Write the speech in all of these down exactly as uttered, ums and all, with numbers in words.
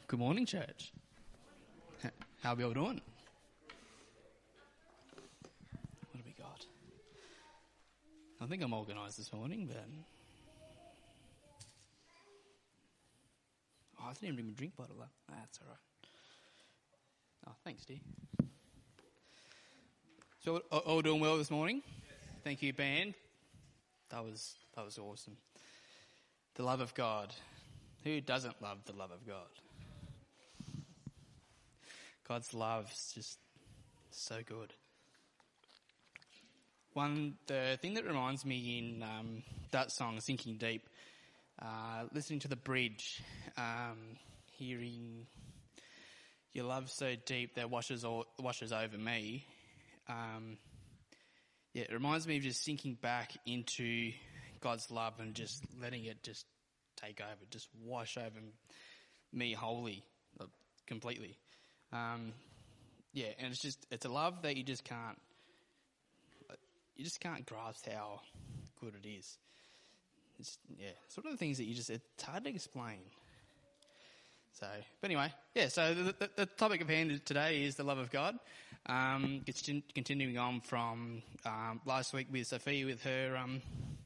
Good morning, church. How are we all doing? What have we got? I think I'm organised this morning, but... Oh, I didn't even bring my drink bottle up. Ah, that's all right. Oh, thanks, dear. So, all, all doing well this morning? Yes. Thank you, band. That was that was awesome. The love of God. Who doesn't love the love of God? God's love is just so good. One, the thing that reminds me in um, that song, Sinking Deep, uh, listening to the bridge, um, hearing your love so deep that washes all, washes over me. Um, yeah, it reminds me of just sinking back into God's love and just letting it just take over, just wash over me wholly, completely. Um, yeah, and it's just, it's a love that you just can't, you just can't grasp how good it is. It's, yeah, sort of the things that you just, it's hard to explain. So, but anyway, yeah, so the, the, the topic of hand today is the love of God. Um, it's continuing on from, um, last week with Sophia with her, um,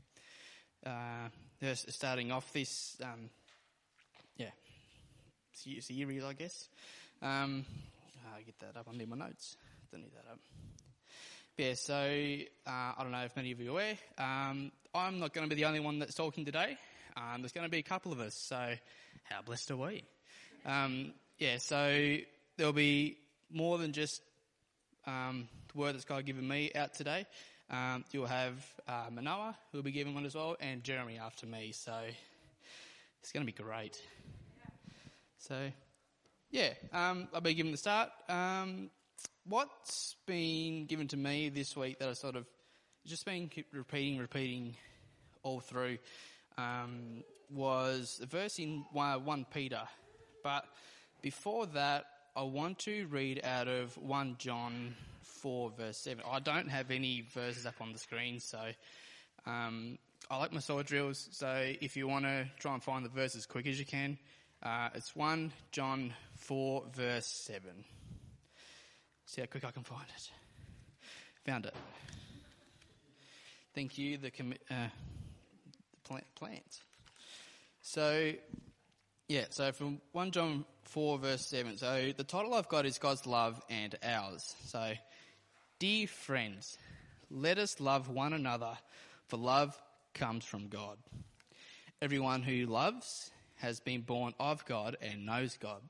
uh, her starting off this, um, yeah, series, I guess. Um, I get that up. I need my notes. Don't need that up. Yeah, so uh, I don't know if many of you are aware. Um, I'm not going to be the only one that's talking today. Um, there's going to be a couple of us. So how blessed are we? Um, yeah, so there'll be more than just um, the word that's God given me out today. Um, you'll have uh, Manoa, who'll be given one as well, and Jeremy after me. So it's going to be great. So. Yeah, um, I'll be given the start. Um, what's been given to me this week that I sort of just been keep repeating, repeating all through um, was a verse in First Peter. But before that, I want to read out of First John four, verse seven. I don't have any verses up on the screen, so um, I like my sword drills. So if you want to try and find the verse as quick as you can, uh, it's First John four, verse seven. See how quick I can find it. Found it. Thank you, the, commi- uh, the plant, plants. So, yeah, so from First John four, verse seven. So the title I've got is God's love and ours. So, dear friends, let us love one another, for love comes from God. Everyone who loves has been born of God and knows God.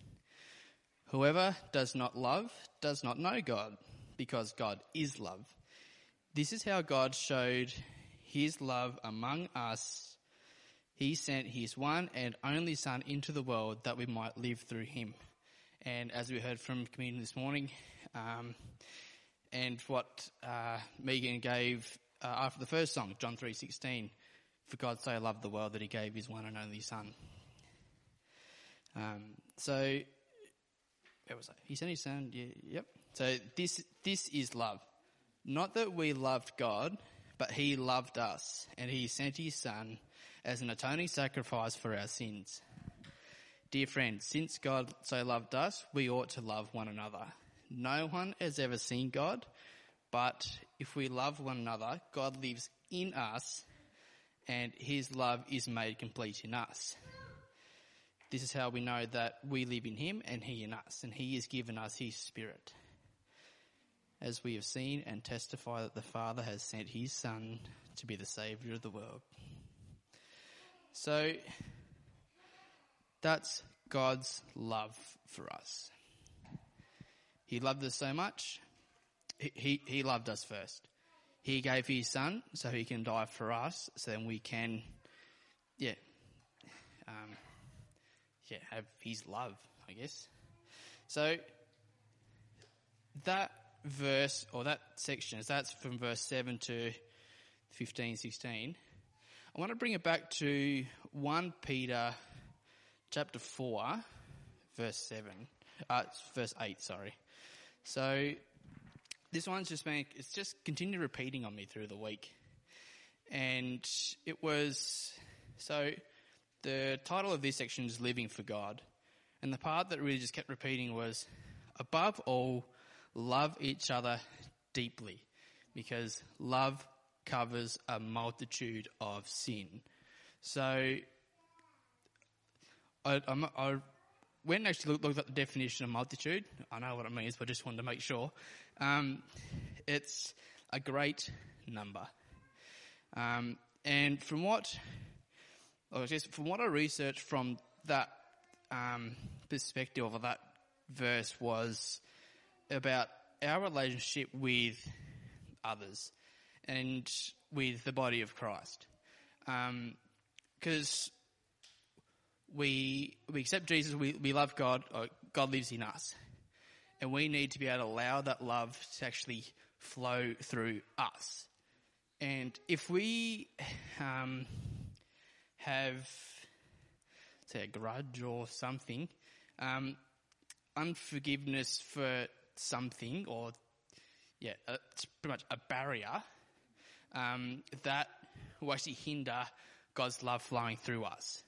Whoever does not love does not know God, because God is love. This is how God showed his love among us. He sent his one and only Son into the world that we might live through him. And as we heard from communion this morning, um, and what uh, Megan gave uh, after the first song, John three sixteen, for God so loved the world that he gave his one and only Son. Um, so, where was I? He sent his Son, yeah, yep. So this this is love. Not that we loved God, but he loved us, and he sent his Son as an atoning sacrifice for our sins. Dear friends, since God so loved us, we ought to love one another. No one has ever seen God, but if we love one another, God lives in us, and his love is made complete in us. This is how we know that we live in him and he in us, and he has given us his Spirit. As we have seen and testify that the Father has sent his Son to be the Saviour of the world. So, that's God's love for us. He loved us so much, he, he, he loved us first. He gave his Son so he can die for us, so then we can, yeah, um, yeah, have his love, I guess. So, that verse, or that section, that's from verse seven to fifteen, sixteen. I want to bring it back to First Peter chapter four, verse seven, uh, verse eight, sorry. So, this one's just been, it's just continued repeating on me through the week. And it was, so, the title of this section is Living for God. And the part that really just kept repeating was, above all, love each other deeply, because love covers a multitude of sin. So I, I, I went and actually looked, looked at the definition of multitude. I know what it means, but I just wanted to make sure. Um, it's a great number. Um, and from what, I guess from what I researched from that um, perspective of that verse was about our relationship with others and with the body of Christ. Because um, we we accept Jesus, we, we love God, God lives in us. And we need to be able to allow that love to actually flow through us. And if we um, have, say, a grudge or something, um, unforgiveness for something, or, yeah, it's pretty much a barrier, um, that will actually hinder God's love flowing through us.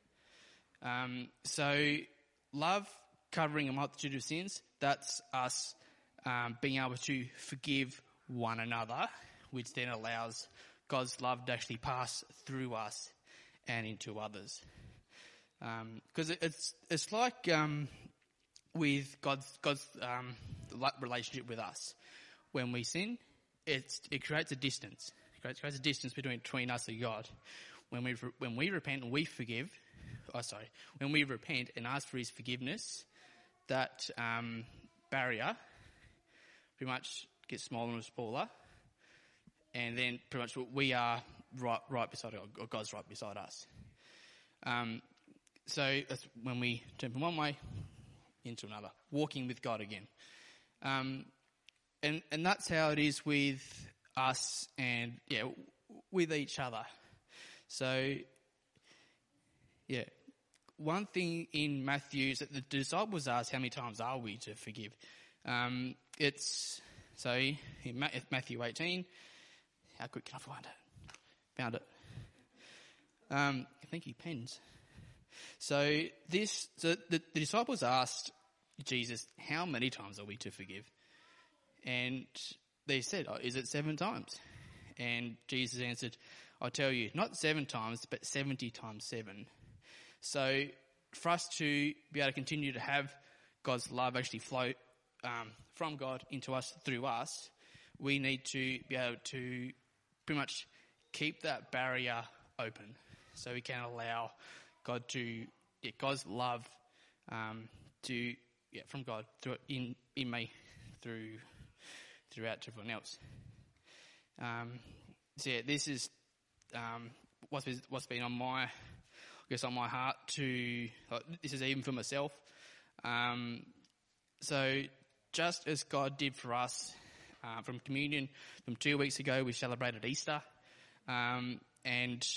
Um, so, love covering a multitude of sins, that's us um, being able to forgive one another, which then allows God's love to actually pass through us and into others. Because um, it's it's like um, with God's God's um, relationship with us. When we sin, it's, it creates a distance. It creates, creates a distance between between us and God. When we when we repent and we forgive, oh sorry, when we repent and ask for His forgiveness, that um, barrier pretty much gets smaller and smaller, and then pretty much we are right right beside God, or God's right beside us. Um, so that's when we turn from one way into another, walking with God again. Um, and and that's how it is with us and yeah, with each other. So yeah. One thing in Matthew is that the disciples asked, how many times are we to forgive? Um, it's, so in Matthew eighteen, how quick can I find it? Found it. Um, thank you, pens. So this, so the, the disciples asked Jesus, how many times are we to forgive? And they said, oh, is it seven times? And Jesus answered, I tell you, not seven times, but seventy times seven. So for us to be able to continue to have God's love actually flow um, from God into us, through us, we need to be able to pretty much keep that barrier open so we can allow God to, yeah, God's love um, to, yeah, from God through in, in me, through, throughout to everyone else. Um, so yeah, this is um, what's been, what's been on my, I guess, on my heart to, uh, this is even for myself. Um, so just as God did for us uh, from communion, from two weeks ago we celebrated Easter, um, and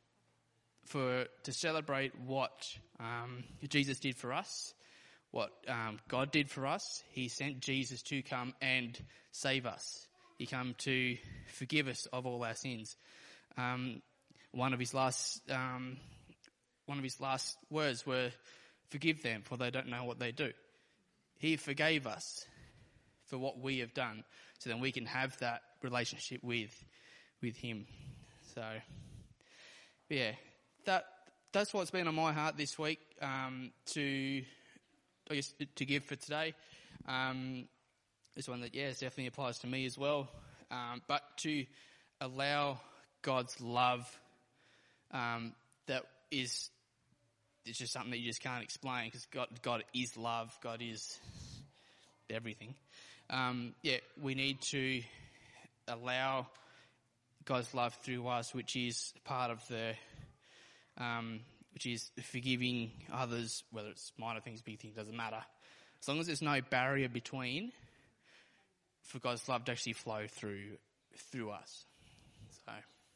for to celebrate what um, Jesus did for us, what um, God did for us, He sent Jesus to come and save us. He came to forgive us of all our sins. Um, one of His last um, one of His last words were, "Forgive them, for they don't know what they do." He forgave us for what we have done, so then we can have that relationship with with Him. So, yeah, that that's what's been on my heart this week, um, to I guess to give for today. Um, this one that yes definitely applies to me as well, um, but to allow God's love, um, that is it's just something that you just can't explain, because God God is love. God is everything. Um, yeah, we need to allow God's love through us, which is part of the, um, which is forgiving others, whether it's minor things, big things, doesn't matter. As long as there's no barrier between, for God's love to actually flow through through us. So,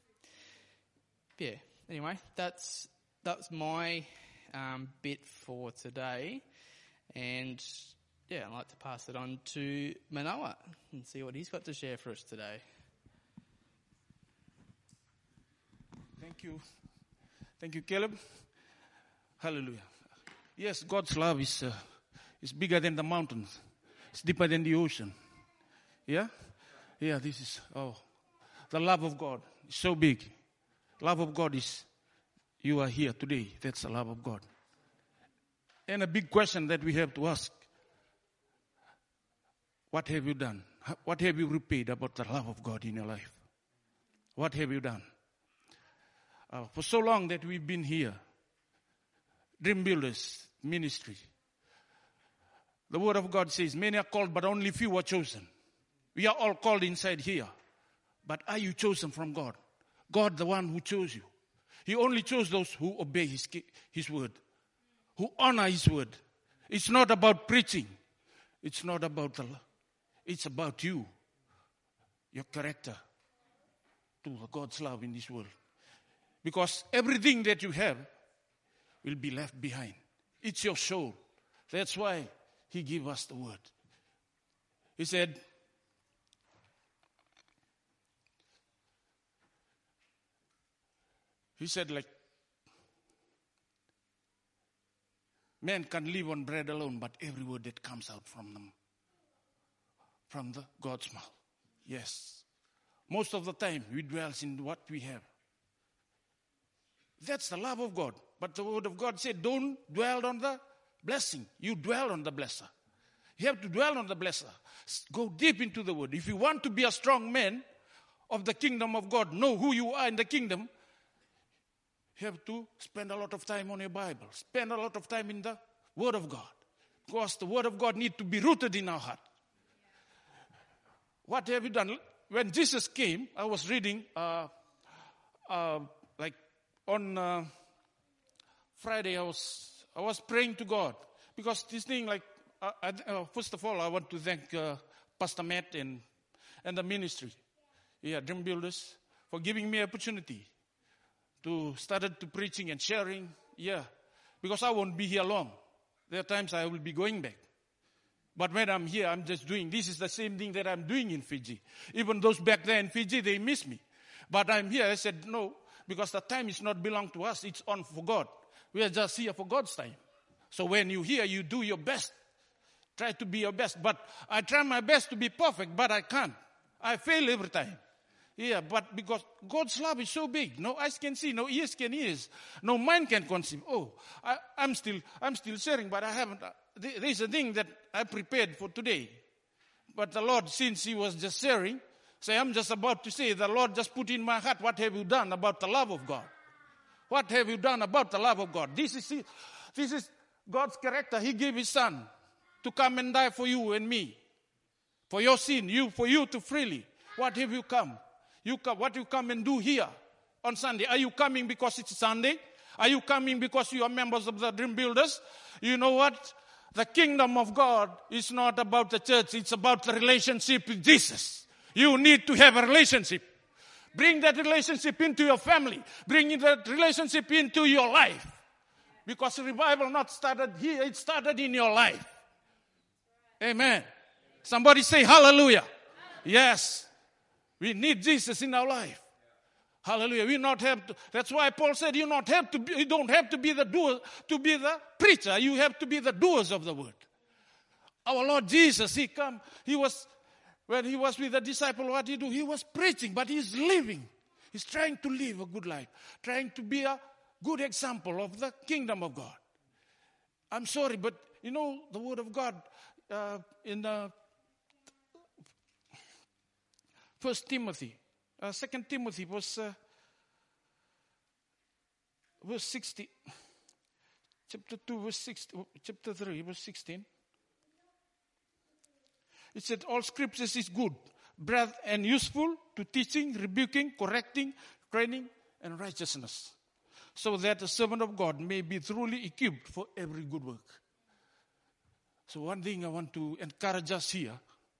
yeah. Anyway, that's that's my um, bit for today, and yeah, I'd like to pass it on to Manoa and see what he's got to share for us today. Thank you. Thank you, Caleb. Hallelujah. Yes, God's love is uh, is bigger than the mountains. It's deeper than the ocean. Yeah? Yeah, this is, oh, the love of God is so big. Love of God is, you are here today. That's the love of God. And a big question that we have to ask, what have you done? What have you repaid about the love of God in your life? What have you done? Uh, for so long that we've been here, Dream Builders Ministry, the Word of God says, many are called, but only few are chosen. We are all called inside here. But are you chosen from God? God, the one who chose you. He only chose those who obey His, his word, who honor His word. It's not about preaching. It's not about the, it's about you, your character, to God's love in this world. Because everything that you have will be left behind. It's your soul. That's why He gave us the word. He said, He said like, man can live on bread alone, but every word that comes out from them, from the God's mouth. Yes. Most of the time, we dwell in what we have. That's the love of God. But the word of God said, don't dwell on the blessing. You dwell on the blesser. You have to dwell on the blesser. Go deep into the word. If you want to be a strong man of the kingdom of God, know who you are in the kingdom, you have to spend a lot of time on your Bible. Spend a lot of time in the word of God. Because the word of God needs to be rooted in our heart. What have you done? When Jesus came, I was reading, uh, uh, like on uh, Friday, I was I was praying to God. Because this thing, like, uh, I, uh, first of all, I want to thank uh, Pastor Matt and, and the ministry, yeah, Dream Builders, for giving me opportunity to started to preaching and sharing, yeah, because I won't be here long. There are times I will be going back. But when I'm here, I'm just doing, this is the same thing that I'm doing in Fiji. Even those back there in Fiji, they miss me. But I'm here, I said, no, because the time is not belong to us, it's on for God. We are just here for God's time. So when you here, you do your best. Try to be your best. But I try my best to be perfect, but I can't. I fail every time. Yeah, but because God's love is so big, no eyes can see, no ears can hear, no mind can conceive. Oh, I, I'm still, I'm still sharing, but I haven't. Uh, there's a thing that I prepared for today, but the Lord, since He was just sharing, say I'm just about to say, the Lord just put in my heart, what have you done about the love of God? What have you done about the love of God? This is, this is God's character. He gave His Son to come and die for you and me, for your sin, you, for you to freely. What have you come? You come, what you come and do here on Sunday? Are you coming because it's Sunday? Are you coming because you are members of the Dream Builders? You know what? The kingdom of God is not about the church. It's about the relationship with Jesus. You need to have a relationship. Bring that relationship into your family. Bring that relationship into your life. Because revival not started here. It started in your life. Amen. Somebody say hallelujah. Yes. We need Jesus in our life. Hallelujah. We not have to, that's why Paul said you not have to be, you don't have to be the doer to be the preacher. You have to be the doers of the word. Our Lord Jesus, He come, He was, when He was with the disciple, what did He do? He was preaching, but He's living. He's trying to live a good life. Trying to be a good example of the kingdom of God. I'm sorry, but you know, the word of God uh, in the First Timothy, uh, Second Timothy was uh, verse sixty, chapter two, verse sixty, chapter three, verse sixteen. It said, all scriptures is good, breath and useful to teaching, rebuking, correcting, training, and righteousness, so that the servant of God may be truly equipped for every good work. So one thing I want to encourage us here.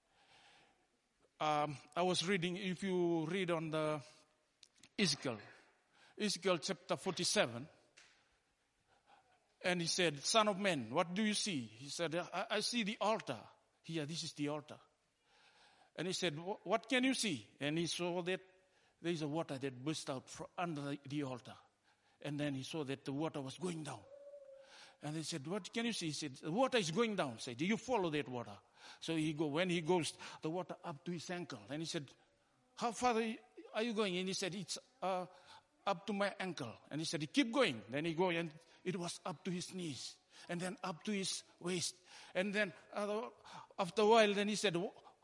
Um, I was reading, if you read on the Ezekiel, Ezekiel chapter forty-seven, and he said, son of man, what do you see? He said, I, I see the altar. Here, this is the altar. And he said, what can you see? And he saw that there is a water that burst out from under the altar. And then he saw that the water was going down. And they said, what can you see? He said, the water is going down. Said, do you follow that water? So he go, when he goes, the water up to his ankle. And he said, how far are you going? And he said, it's uh, up to my ankle. And he said, keep going. Then he go, and it was up to his knees. And then up to his waist. And then uh, after a while, then he said,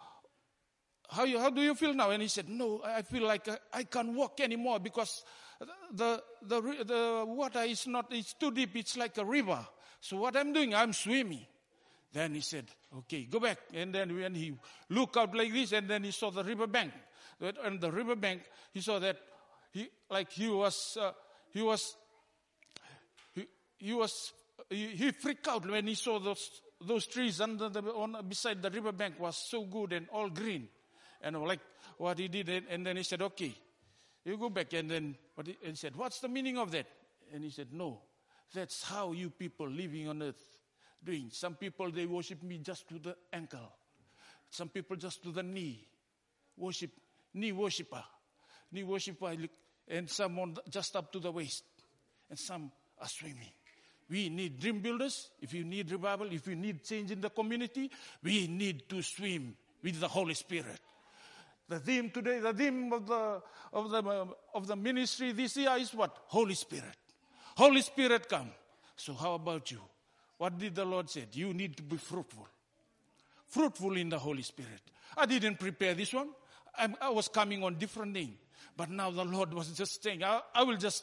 how, you, how do you feel now? And he said, no, I feel like I, I can't walk anymore because the, the, the water is not, it's too deep. It's like a river. So what I'm doing, I'm swimming. Then he said, okay, go back. And then when he looked out like this, and then he saw the river bank. On the river bank, he saw that he, like he was, uh, he was, he, he was, he, he freaked out when he saw those, those trees under the, on, beside the river bank was so good and all green. And like what he did, and then he said, okay, you go back. And then what he, and he said, what's the meaning of that? And he said, no, that's how you people living on earth doing. Some people, they worship me just to the ankle. Some people just to the knee. Worship, knee worshiper. Knee worshiper, and some on just up to the waist. And some are swimming. We need dream builders. If you need revival, if you need change in the community, we need to swim with the Holy Spirit. The theme today, the theme of the of the uh, of the ministry this year is what? Holy Spirit. Holy Spirit come. So how about you? What did the Lord say? You need to be fruitful. Fruitful in the Holy Spirit. I didn't prepare this one. I'm, I was coming on different name. But now the Lord was just saying, I, I will just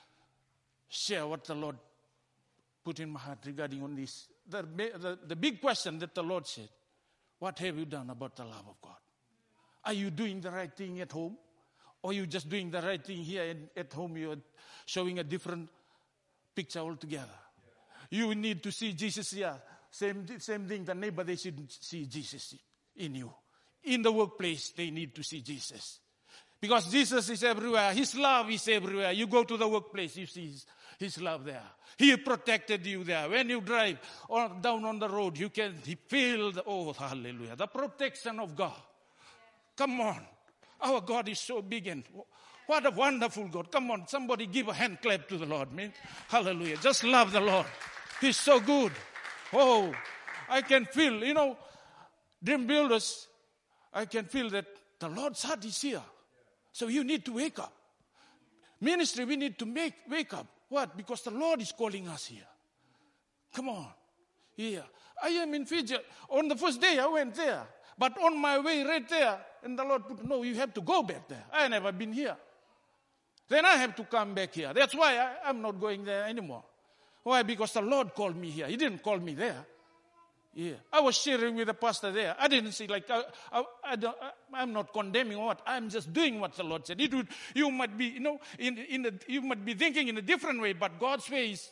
share what the Lord put in my heart regarding on this. The, the, the big question that the Lord said, what have you done about the love of God? Are you doing the right thing at home? Or are you just doing the right thing here and at home? You're showing a different picture altogether. You need to see Jesus here. Same, same thing, the neighbor, they should see Jesus in you. In the workplace, they need to see Jesus. Because Jesus is everywhere. His love is everywhere. You go to the workplace, you see his, his love there. He protected you there. When you drive on, down on the road, you can feel the, oh, hallelujah, the protection of God. Come on. Our God is so big and what a wonderful God. Come on, somebody give a hand clap to the Lord, man. Hallelujah. Just love the Lord. He's so good. Oh, I can feel, you know, dream builders, I can feel that the Lord's heart is here. So you need to wake up. Ministry, we need to make wake up. What? Because the Lord is calling us here. Come on. Here. I am in Fiji. On the first day, I went there. But on my way right there, and the Lord put, no, you have to go back there. I never been here. Then I have to come back here. That's why I, I'm not going there anymore. Why? Because the Lord called me here. He didn't call me there. Yeah, I was sharing with the pastor there. I didn't say like, I, I, I don't, I, I'm not condemning what. I'm just doing what the Lord said. It would, you might be, you know, in, in the, you might be thinking in a different way, but God's way is,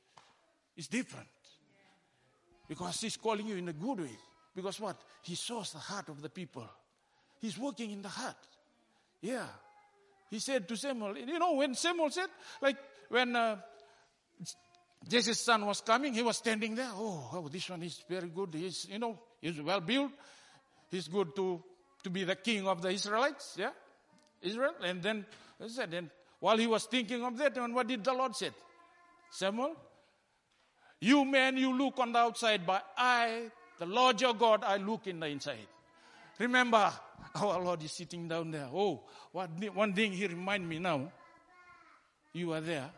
is different. Because He's calling you in a good way. Because what? He shows the heart of the people. He's working in the heart. Yeah. He said to Samuel, you know, when Samuel said, like, when uh, Jesse's son was coming, he was standing there. Oh, oh, this one is very good. He's, you know, he's well built. He's good to, to be the king of the Israelites. Yeah. Israel. And then, I said, and while he was thinking of that, and what did the Lord say? Samuel, you man, you look on the outside, but I, the Lord your God, I look in the inside. Remember, our Lord is sitting down there. Oh, what, one thing He remind me now. You are there.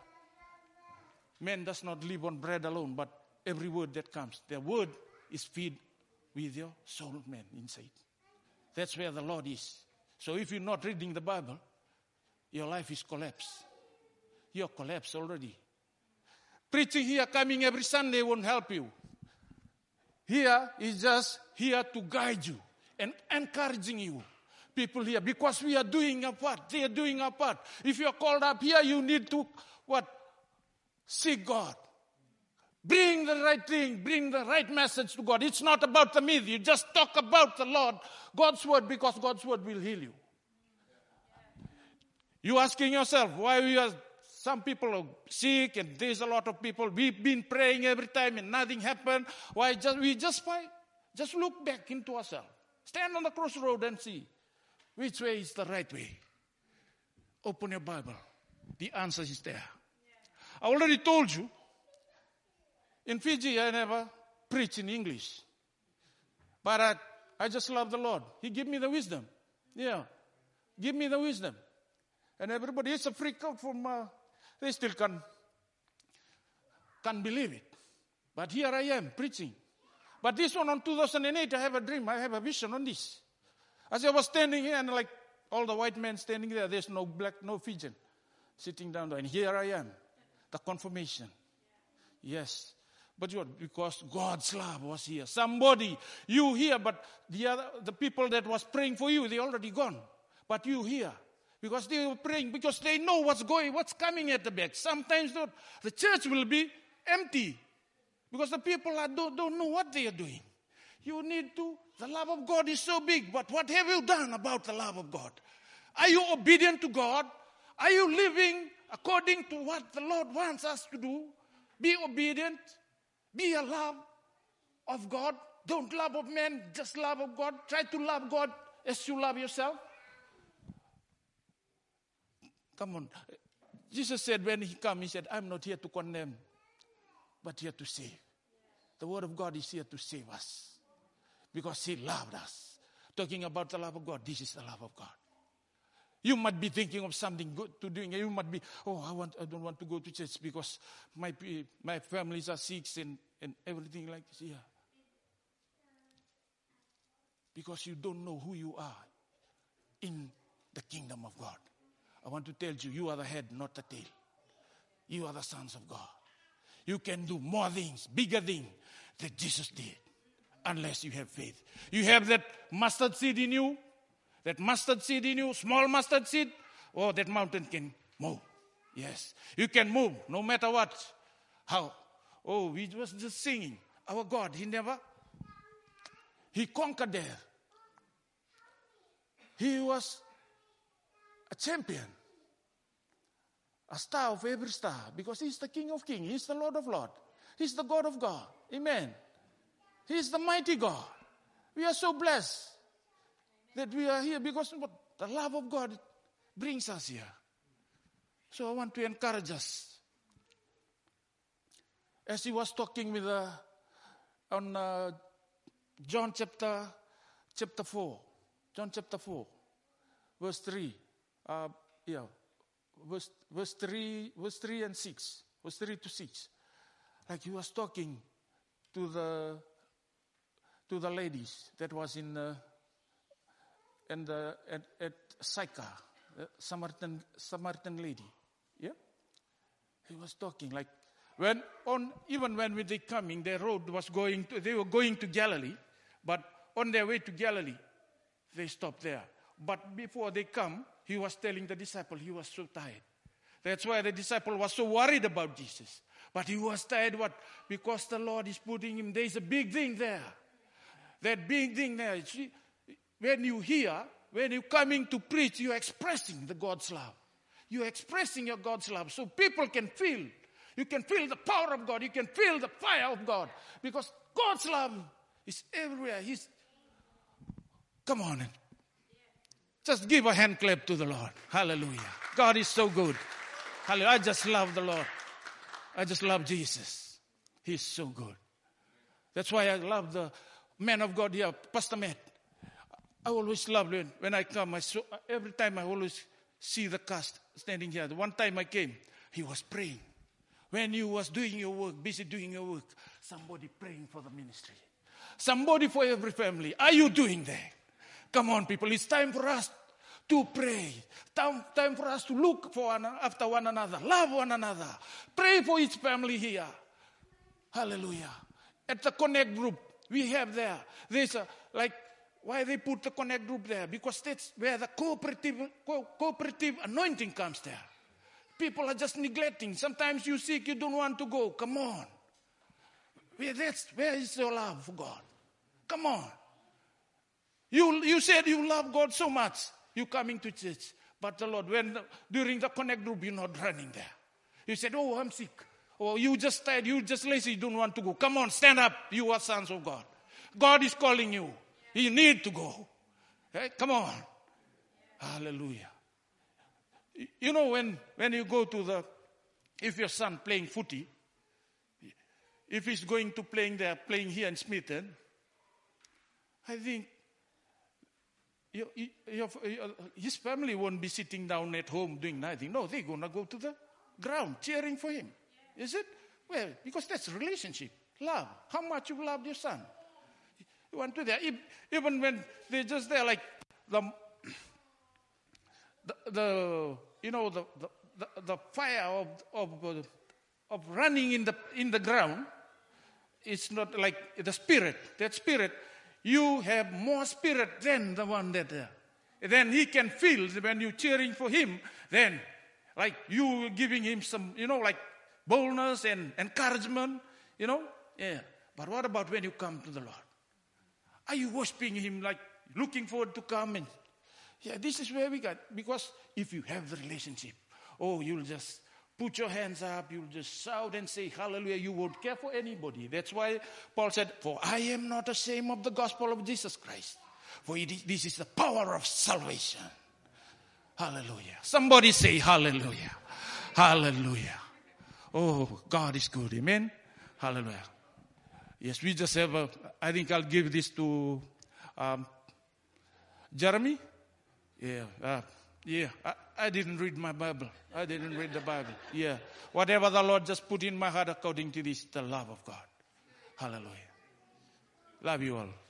Man does not live on bread alone, but every word that comes. The word is feed with your soul, man, inside. That's where the Lord is. So if you're not reading the Bible, your life is collapsed. You're collapsed already. Preaching here, coming every Sunday won't help you. Here is just here to guide you and encouraging you. People here, because we are doing our part. They are doing our part. If you are called up here, you need to, what? Seek God. Bring the right thing. Bring the right message to God. It's not about the myth. You just talk about the Lord, God's word, because God's word will heal you. You asking yourself, why we are, some people are sick and there's a lot of people. We've been praying every time and nothing happened. Why just, we just fight. Just look back into ourselves. Stand on the crossroad and see which way is the right way. Open your Bible. The answer is there. I already told you, In Fiji, I never preach in English. But I, I just love the Lord. He gave me the wisdom. Yeah. Give me the wisdom. And everybody is a freak out from, uh, they still can't, can't believe it. But here I am preaching. But this one on two thousand eight, I have a dream. I have a vision on this. As I was standing here and like all the white men standing there, there's no black, no Fijian sitting down there. And here I am. The confirmation. Yes. But what? Because God's love was here. Somebody, you here, but the other, the people that was praying for you, they already gone. But you here. Because they were praying, because they know what's going, what's coming at the back. Sometimes the, the church will be empty. Because the people are, don't, don't know what they are doing. You need to, the love of God is so big, but what have you done about the love of God? Are you obedient to God? Are you living according to what the Lord wants us to do? Be obedient. Be a love of God. Don't love of men, just love of God. Try to love God as you love yourself. Come on. Jesus said when he came, he said, I'm not here to condemn, but here to save. The word of God is here to save us. Because he loved us. Talking about the love of God, this is the love of God. You might be thinking of something good to doing. You might be, oh, I want, I don't want to go to church because my my families are sick and, and everything like this. Yeah. Because you don't know who you are in the kingdom of God. I want to tell you, you are the head, not the tail. You are the sons of God. You can do more things, bigger things that Jesus did, unless you have faith. You have that mustard seed in you, that mustard seed in you, small mustard seed, oh, that mountain can move. Yes, you can move no matter what. How? Oh, we was just singing. Our God, he never, he conquered there. He was a champion, a star of every star, because he's the King of Kings, he's the Lord of Lords, he's the God of God. Amen. He's the mighty God. We are so blessed that we are here because what the love of God brings us here. So I want to encourage us. As he was talking with uh, on uh, John chapter chapter four, John chapter four, verse three, uh, yeah, verse verse three, verse three and six, verse three to six, like he was talking to the to the ladies that was in uh, in the at, at Sychar, the Samaritan Samaritan lady, yeah. He was talking like when on even when they coming, their road was going to they were going to Galilee, but on their way to Galilee, they stopped there. But before they come, he was telling the disciple he was so tired. That's why the disciple was so worried about Jesus. But he was tired what? Because the Lord is putting him. There's a big thing there. That big thing there. See, when you hear, when you're coming to preach, you're expressing the God's love. You're expressing your God's love. So people can feel. You can feel the power of God. You can feel the fire of God. Because God's love is everywhere. He's, come on. Just give a hand clap to the Lord. Hallelujah. God is so good. Hallelujah. I just love the Lord. I just love Jesus. He's so good. That's why I love the man of God here, Pastor Matt. I always love when, when I come. I so, every time I always see the cast standing here. The one time I came, he was praying. When you was doing your work, busy doing your work, somebody praying for the ministry. Somebody for every family. Are you doing that? Come on, people. It's time for us to pray. Time, time for us to look for one, after one another. Love one another. Pray for each family here. Hallelujah. At the Connect group, we have there. There's a, like, why they put the Connect group there? Because that's where the cooperative, co- cooperative anointing comes there. People are just neglecting. Sometimes you're sick, you don't want to go. Come on. Where, that's, where is your love for God? Come on. You, you said you love God so much. You're coming to church. But the Lord, when during the Connect group, you're not running there. You said, oh, I'm sick. Or you just tired, you just lazy, you don't want to go. Come on, stand up. You are sons of God. God is calling you. You need to go. Hey, come on. Hallelujah. You know, when, when you go to the, if your son playing footy, if he's going to playing there, playing here in Smithton, I think you, you, you, his family won't be sitting down at home doing nothing. No, they're going to go to the ground cheering for him. Is it? Well, because that's relationship, love. How much you love your son. You want to do that. Even when they're just there, like the, the, the you know, the, the, the fire of, of, of running in the, in the ground, it's not like the spirit. That spirit, you have more spirit than the one that there. Then he can feel when you're cheering for him, then like you giving him some, you know, like boldness and encouragement, you know. Yeah. But what about when you come to the Lord? Are you worshiping him, like looking forward to come? And yeah, this is where we got. Because if you have the relationship, oh, you'll just put your hands up, you'll just shout and say hallelujah. You won't care for anybody. That's why Paul said, for I am not ashamed of the gospel of Jesus Christ. For it is, this is the power of salvation. Hallelujah. Somebody say hallelujah. Hallelujah. Oh, God is good. Amen. Hallelujah. Yes, we just have a, I think I'll give this to um, Jeremy. Yeah, uh, yeah. I, I didn't read my Bible. I didn't read the Bible. Yeah. Whatever the Lord just put in my heart according to this, the love of God. Hallelujah. Love you all.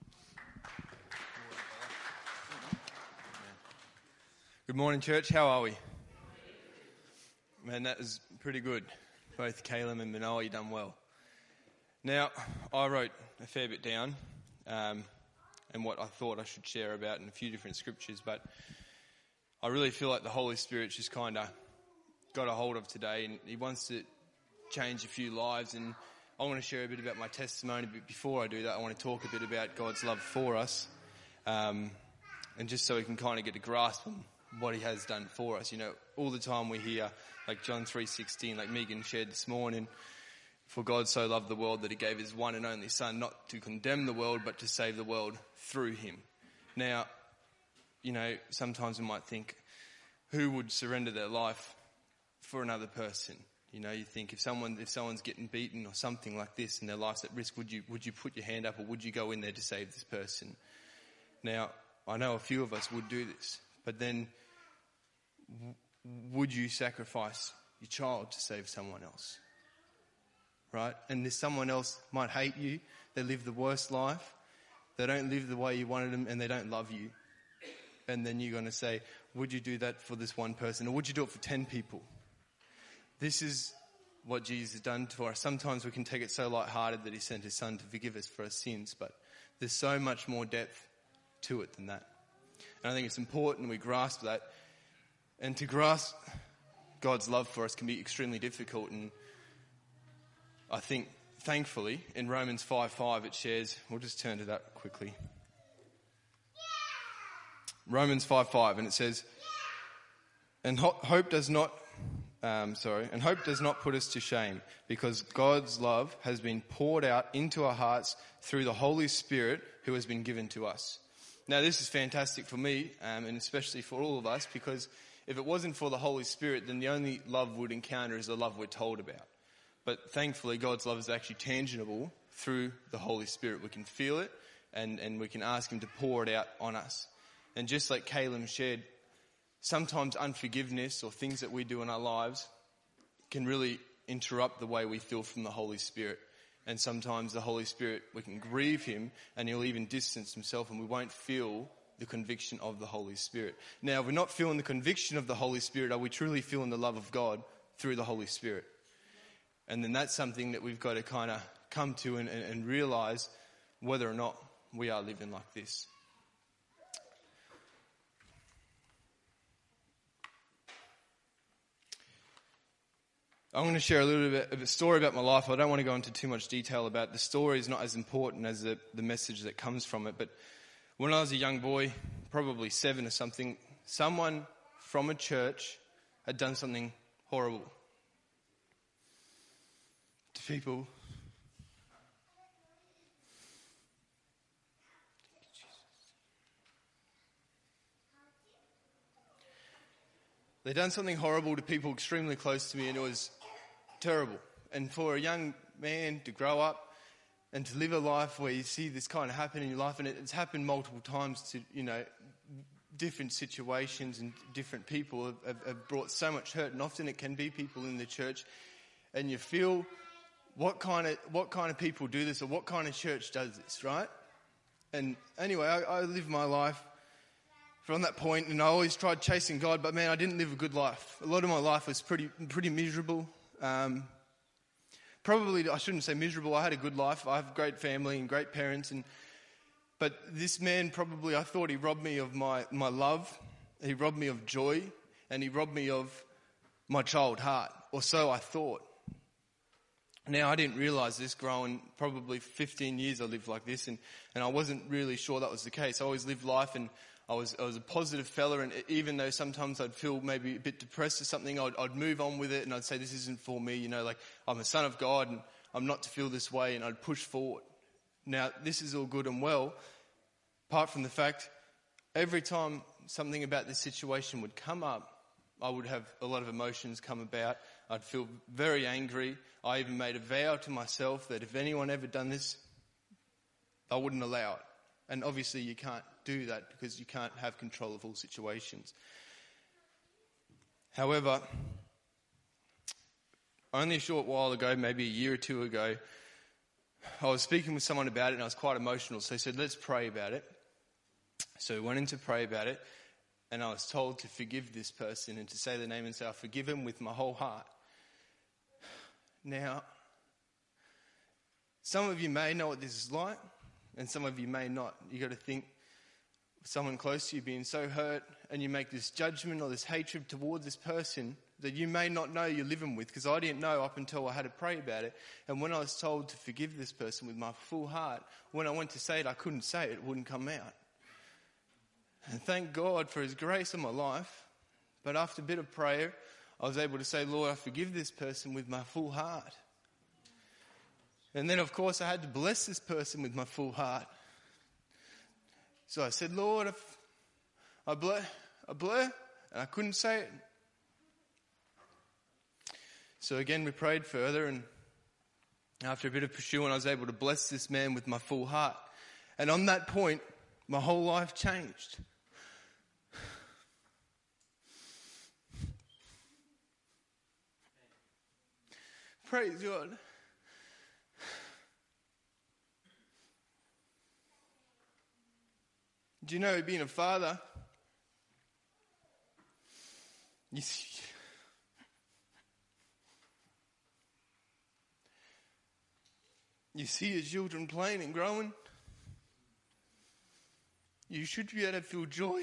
Good morning, church. How are we? Man, that was pretty good. Both Caleb and Manoa, you done well. Now, I wrote a fair bit down um, and what I thought I should share about in a few different scriptures, but I really feel like the Holy Spirit just kind of got a hold of today, and he wants to change a few lives. And I want to share a bit about my testimony, but before I do that, I want to talk a bit about God's love for us, um, and just so we can kind of get a grasp on what he has done for us. You know, all the time we hear, like John three sixteen, like Megan shared this morning, for God so loved the world that he gave his one and only son, not to condemn the world, but to save the world through him. Now, you know, sometimes we might think, who would surrender their life for another person? You know, you think if someone, if someone's getting beaten or something like this and their life's at risk, would you, would you put your hand up, or would you go in there to save this person? Now, I know a few of us would do this, but then w- would you sacrifice your child to save someone else? Right? And this someone else might hate you. They live the worst life. They don't live the way you wanted them, and they don't love you. And then you're going to say, would you do that for this one person, or would you do it for ten people? This is what Jesus has done for us. Sometimes we can take it so lighthearted that he sent his son to forgive us for our sins, but there's so much more depth to it than that. And I think it's important we grasp that. And to grasp God's love for us can be extremely difficult. And I think, thankfully, in Romans five five it shares, we'll just turn to that quickly. Romans five five, and it says, and ho- hope does not, um, sorry, and hope does not put us to shame, because God's love has been poured out into our hearts through the Holy Spirit who has been given to us. Now, this is fantastic for me, um, and especially for all of us, because if it wasn't for the Holy Spirit, then the only love we'd encounter is the love we're told about. But thankfully, God's love is actually tangible through the Holy Spirit. We can feel it, and, and we can ask him to pour it out on us. And just like Caleb shared, sometimes unforgiveness or things that we do in our lives can really interrupt the way we feel from the Holy Spirit. And sometimes the Holy Spirit, we can grieve him, and he'll even distance himself, and we won't feel the conviction of the Holy Spirit. Now, if we're not feeling the conviction of the Holy Spirit, are we truly feeling the love of God through the Holy Spirit? And then that's something that we've got to kind of come to and, and, and realize whether or not we are living like this. I'm going to share a little bit of a story about my life. I don't want to go into too much detail about it. The story is not as important as the, the message that comes from it. But when I was a young boy, probably seven or something, someone from a church had done something horrible to people. They'd done something horrible to people extremely close to me, and it was terrible. And for a young man to grow up and to live a life where you see this kind of happen in your life, and it, it's happened multiple times to, you know, different situations, and different people have, have, have brought so much hurt, and often it can be people in the church, and you feel, what kind of what kind of people do this, or what kind of church does this, right? And anyway, I, I lived my life from that point, and I always tried chasing God, but man, I didn't live a good life. A lot of my life was pretty pretty miserable. Um, Probably, I shouldn't say miserable. I had a good life. I have a great family and great parents. And but this man, probably, I thought he robbed me of my, my love. He robbed me of joy. And he robbed me of my child heart. Or so I thought. Now, I didn't realise this growing probably fifteen years I lived like this. And, and I wasn't really sure that was the case. I always lived life, and I was I was a positive fella, and even though sometimes I'd feel maybe a bit depressed or something, I'd, I'd move on with it, and I'd say, this isn't for me, you know, like, I'm a son of God, and I'm not to feel this way, and I'd push forward. Now, this is all good and well, apart from the fact, every time something about this situation would come up, I would have a lot of emotions come about. I'd feel very angry. I even made a vow to myself that if anyone ever done this, I wouldn't allow it. And obviously you can't do that because you can't have control of all situations. However, only a short while ago, maybe a year or two ago, I was speaking with someone about it, and I was quite emotional. So they said, let's pray about it. So we went in to pray about it, and I was told to forgive this person and to say the name and say, I forgive him with my whole heart. Now, some of you may know what this is like, and some of you may not. You got to think, someone close to you being so hurt, and you make this judgment or this hatred towards this person that you may not know you're living with, because I didn't know up until I had to pray about it. And when I was told to forgive this person with my full heart, when I went to say it, I couldn't say it. It wouldn't come out. And thank God for his grace in my life. But after a bit of prayer, I was able to say, Lord, I forgive this person with my full heart. And then, of course, I had to bless this person with my full heart. So I said, Lord, if I bless, I bless, and I couldn't say it. So again, we prayed further, and after a bit of pursuing, I was able to bless this man with my full heart. And on that point, my whole life changed. Praise God. Do you know, being a father, you see, you see your children playing and growing. You should be able to feel joy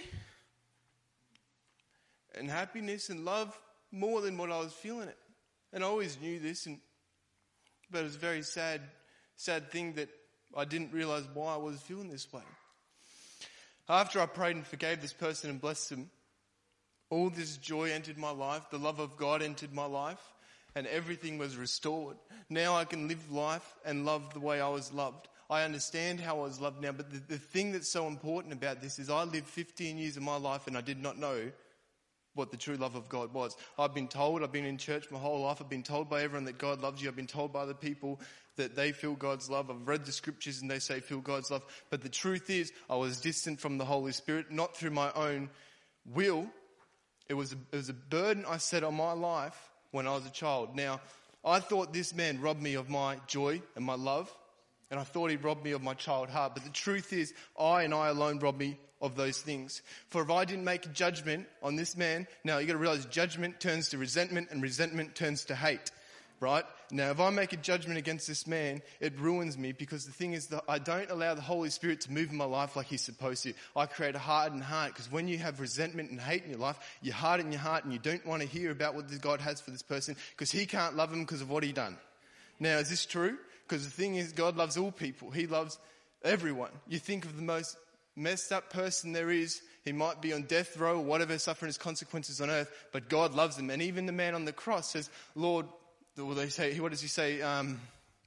and happiness and love more than what I was feeling it. And I always knew this, and but it was a very sad, sad thing that I didn't realize why I was feeling this way. After I prayed and forgave this person and blessed them, all this joy entered my life, the love of God entered my life, and everything was restored. Now I can live life and love the way I was loved. I understand how I was loved now, but the, the thing that's so important about this is I lived fifteen years of my life and I did not know what the true love of God was. I've been told, I've been in church my whole life, I've been told by everyone that God loves you, I've been told by the people that they feel God's love. I've read the scriptures and they say feel God's love. But the truth is, I was distant from the Holy Spirit, not through my own will. It was a, it was a burden I set on my life when I was a child. Now, I thought this man robbed me of my joy and my love, and I thought he robbed me of my child heart. But the truth is, I and I alone robbed me of those things. For if I didn't make a judgment on this man, now you got to realize judgment turns to resentment and resentment turns to hate. Right? Now, if I make a judgment against this man, it ruins me, because the thing is that I don't allow the Holy Spirit to move in my life like he's supposed to. I create a hardened heart, because when you have resentment and hate in your life, you harden your heart and you don't want to hear about what God has for this person, because he can't love him because of what he done. Now, is this true? Because the thing is, God loves all people. He loves everyone. You think of the most messed up person there is, he might be on death row or whatever, suffering his consequences on earth, but God loves them. And even the man on the cross says, Lord, well, they say, what does he say? Um,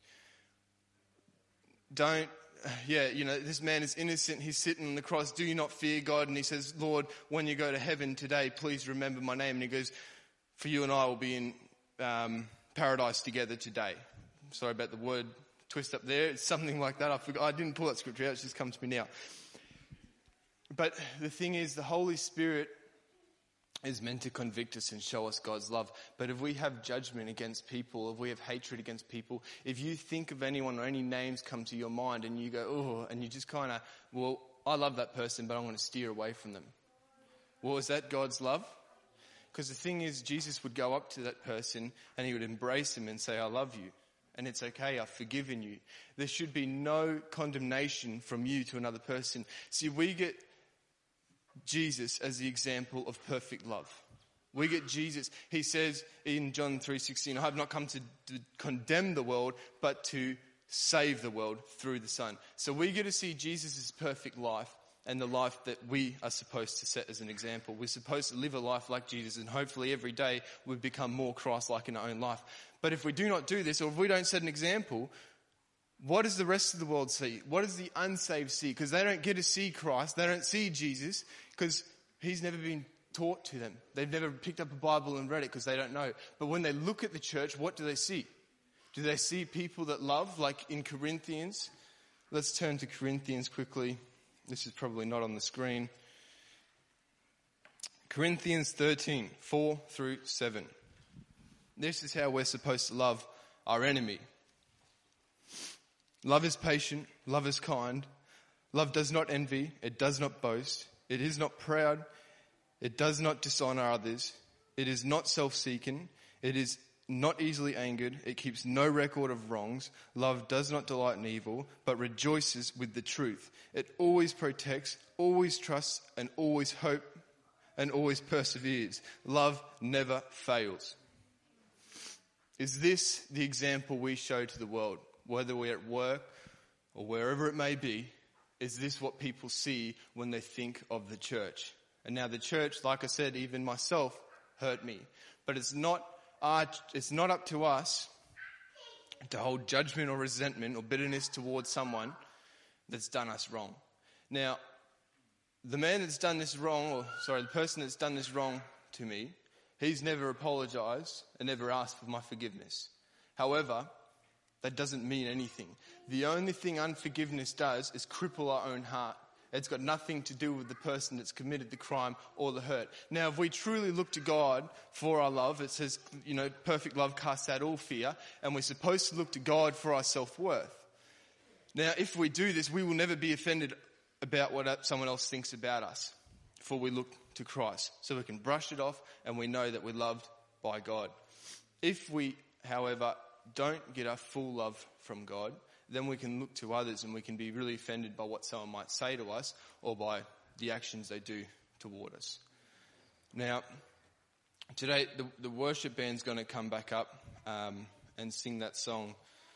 don't, yeah, you know, this man is innocent. He's sitting on the cross. Do you not fear God? And he says, Lord, when you go to heaven today, please remember my name. And he goes, for you and I will be in um, paradise together today. sorry about the word twist up there. It's something like that. I forgot. I didn't pull that scripture out. It's just come to me now. But the thing is, the Holy Spirit is meant to convict us and show us God's love. But if we have judgment against people, if we have hatred against people, if you think of anyone or any names come to your mind and you go, oh, and you just kind of, well, I love that person, but I'm going to steer away from them. Well, is that God's love? Because the thing is, Jesus would go up to that person and he would embrace him and say, I love you. And it's okay, I've forgiven you. There should be no condemnation from you to another person. See, we get Jesus as the example of perfect love. We get Jesus. He says in John three sixteen, I have not come to, to condemn the world, but to save the world through the Son. So we get to see Jesus' perfect life and the life that we are supposed to set as an example. We're supposed to live a life like Jesus, and hopefully every day we become more Christ-like in our own life. But if we do not do this, or if we don't set an example, what does the rest of the world see? What does the unsaved see? Because they don't get to see Christ. They don't see Jesus because he's never been taught to them. They've never picked up a Bible and read it because they don't know. But when they look at the church, what do they see? Do they see people that love, like in Corinthians? Let's turn to Corinthians quickly. This is probably not on the screen. Corinthians thirteen, four through seven. This is how we're supposed to love our enemy. Love is patient, love is kind. Love does not envy, it does not boast. It is not proud, it does not dishonor others. It is not self-seeking, it is not easily angered, it keeps no record of wrongs. Love does not delight in evil, but rejoices with the truth. It always protects, always trusts, and always hopes, and always perseveres. Love never fails. Is this the example we show to the world? Whether we're at work or wherever it may be, is this what people see when they think of the church? And now the church, like I said, even myself, hurt me. But it's not our, it's not up to us to hold judgment or resentment or bitterness towards someone that's done us wrong. Now, the man that's done this wrong, or sorry, the person that's done this wrong to me, he's never apologized and never asked for my forgiveness. However, that doesn't mean anything. The only thing unforgiveness does is cripple our own heart. It's got nothing to do with the person that's committed the crime or the hurt. Now, if we truly look to God for our love, it says, you know, perfect love casts out all fear, and we're supposed to look to God for our self-worth. Now, if we do this, we will never be offended about what someone else thinks about us, for we look to Christ. So we can brush it off, and we know that we're loved by God. If we, however, don't get our full love from God, then we can look to others and we can be really offended by what someone might say to us or by the actions they do toward us. Now, today the, the worship band's going to come back up um, and sing that song,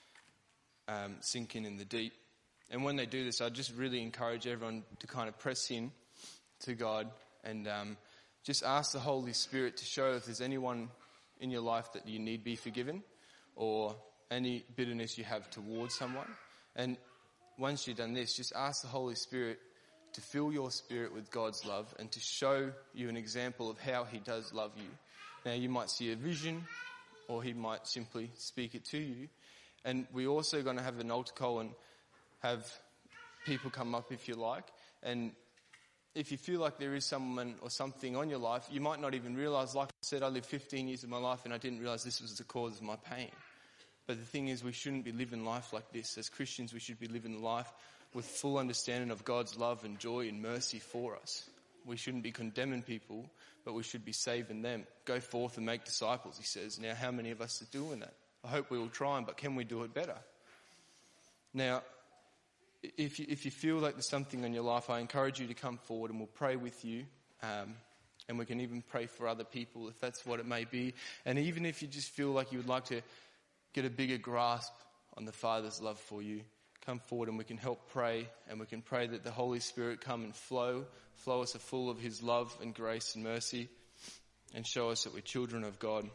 um, Sinking in the Deep. And when they do this, I just really encourage everyone to kind of press in to God and um, just ask the Holy Spirit to show if there's anyone in your life that you need be forgiven, or any bitterness you have towards someone. And once you've done this, just ask the Holy Spirit to fill your spirit with God's love and to show you an example of how he does love you. Now, you might see a vision, or he might simply speak it to you. And we're also going to have an altar call and have people come up if you like. And if you feel like there is someone or something on your life, you might not even realise, like I said, I lived fifteen years of my life and I didn't realise this was the cause of my pain. But the thing is, we shouldn't be living life like this. As Christians, we should be living life with full understanding of God's love and joy and mercy for us. We shouldn't be condemning people, but we should be saving them. Go forth and make disciples, he says. Now, how many of us are doing that? I hope we will try, but can we do it better? Now, If you, if you feel like there's something in your life, I encourage you to come forward and we'll pray with you. Um, and we can even pray for other people if that's what it may be. And even if you just feel like you would like to get a bigger grasp on the Father's love for you, come forward and we can help pray. And we can pray that the Holy Spirit come and flow, flow us full of his love and grace and mercy, and show us that we're children of God.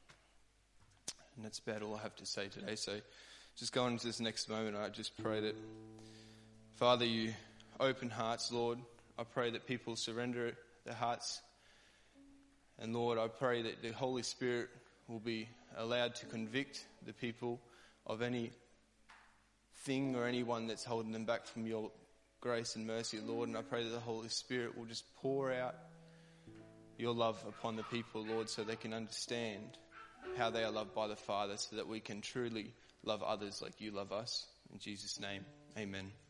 And that's about all I have to say today. So just going into this next moment, I just pray that, Father, you open hearts, Lord. I pray that people surrender their hearts. And Lord, I pray that the Holy Spirit will be allowed to convict the people of any thing or anyone that's holding them back from your grace and mercy, Lord. And I pray that the Holy Spirit will just pour out your love upon the people, Lord, so they can understand how they are loved by the Father, so that we can truly love others like you love us. In Jesus' name, amen.